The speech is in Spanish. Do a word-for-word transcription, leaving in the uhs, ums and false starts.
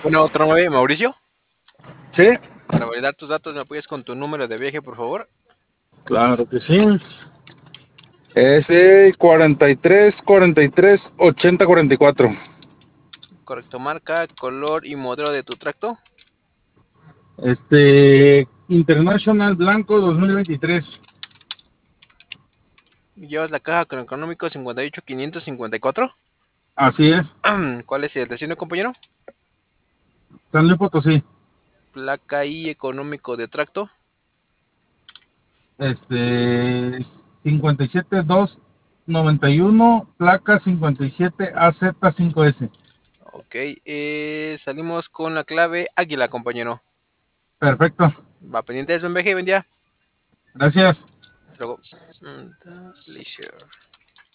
Bueno, otro nueve, Mauricio. Sí, Para validar tus datos, ¿me apoyas con tu número de viaje, por favor? claro que sí. Es eh, cuarenta y tres, cuarenta y tres, ochenta, cuarenta y cuatro. Correcto, marca, color y modelo de tu tracto. Este, International Blanco dos mil veintitrés. Llevas la caja con económico cincuenta y ocho quinientos cincuenta y cuatro. Así es, ¿Cuál es el destino, compañero? San Luis Potosí. Placa y económico de tracto. Este, cincuenta y siete, dos, noventa y uno, placa cincuenta y siete A Z cinco S. Ok, eh, salimos con la clave Águila, compañero. Perfecto, Va pendiente de su viaje, buen día. gracias. Hasta luego. Mm, Leisure.